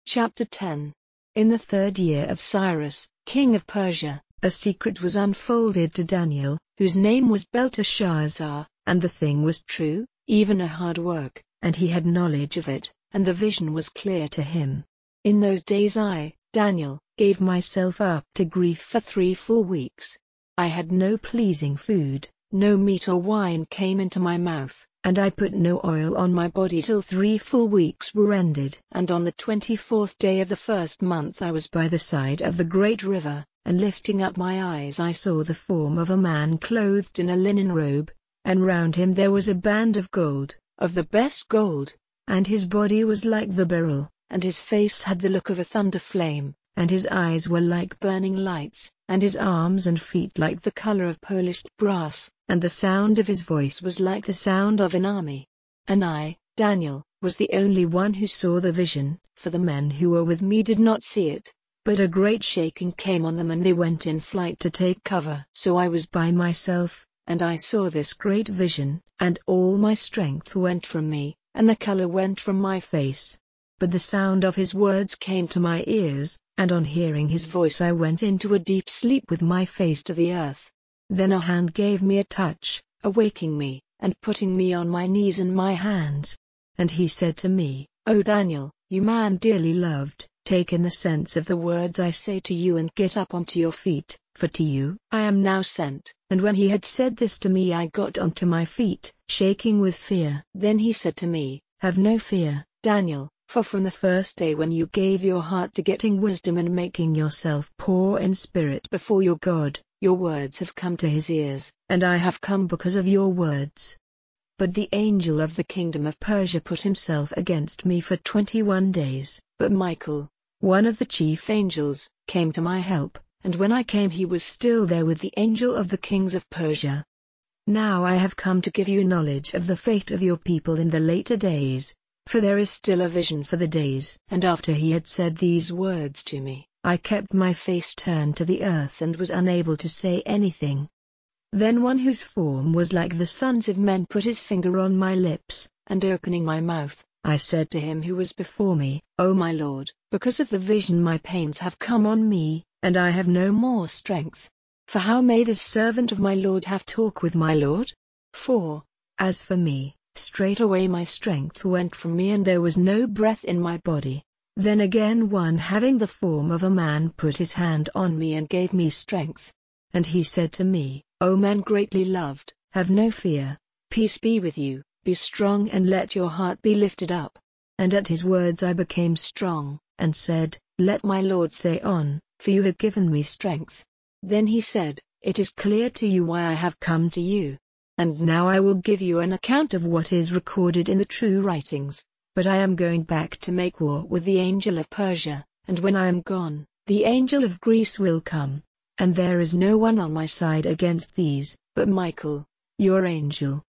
Chapter 10. In the 3rd year of Cyrus, king of Persia, a secret was unfolded to Daniel, whose name was Belteshazzar, and the thing was true, even a hard work, and he had knowledge of it, and the vision was clear to him. In those days I, Daniel, gave myself up to grief for 3 full weeks. I had no pleasing food, no meat or wine came into my mouth, and I put no oil on my body till 3 full weeks were ended. And on the 24th day of the 1st month I was by the side of the great river, and lifting up my eyes I saw the form of a man clothed in a linen robe, and round him there was a band of gold, of the best gold, and his body was like the beryl, and his face had the look of a thunder flame, and his eyes were like burning lights, and his arms and feet like the color of polished brass, and the sound of his voice was like the sound of an army. And I, Daniel, was the only one who saw the vision, for the men who were with me did not see it, but a great shaking came on them and they went in flight to take cover. So I was by myself, and I saw this great vision, and all my strength went from me, and the color went from my face. But the sound of his words came to my ears, and on hearing his voice I went into a deep sleep with my face to the earth. Then a hand gave me a touch, awaking me, and putting me on my knees and my hands. And he said to me, "O Daniel, you man dearly loved, take in the sense of the words I say to you and get up onto your feet, for to you I am now sent." And when he had said this to me I got onto my feet, shaking with fear. Then he said to me, "Have no fear, Daniel, for from the first day when you gave your heart to getting wisdom and making yourself poor in spirit before your God, your words have come to his ears, and I have come because of your words." But the angel of the kingdom of Persia put himself against me for 21 days, but Michael, one of the chief angels, came to my help, and when I came he was still there with the angel of the kings of Persia. Now I have come to give you knowledge of the fate of your people in the later days, for there is still a vision for the days. And after he had said these words to me, I kept my face turned to the earth and was unable to say anything. Then one whose form was like the sons of men put his finger on my lips, and opening my mouth, I said to him who was before me, "O my Lord, because of the vision my pains have come on me, and I have no more strength. For how may this servant of my Lord have talk with my Lord? For, as for me, straightway my strength went from me and there was no breath in my body." Then again one having the form of a man put his hand on me and gave me strength. And he said to me, "O man greatly loved, have no fear, peace be with you, be strong and let your heart be lifted up." And at his words I became strong, and said, "Let my Lord say on, for you have given me strength." Then he said, "It is clear to you why I have come to you. And now I will give you an account of what is recorded in the true writings. But I am going back to make war with the angel of Persia, and when I am gone, the angel of Greece will come. And there is no one on my side against these, but Michael, your angel."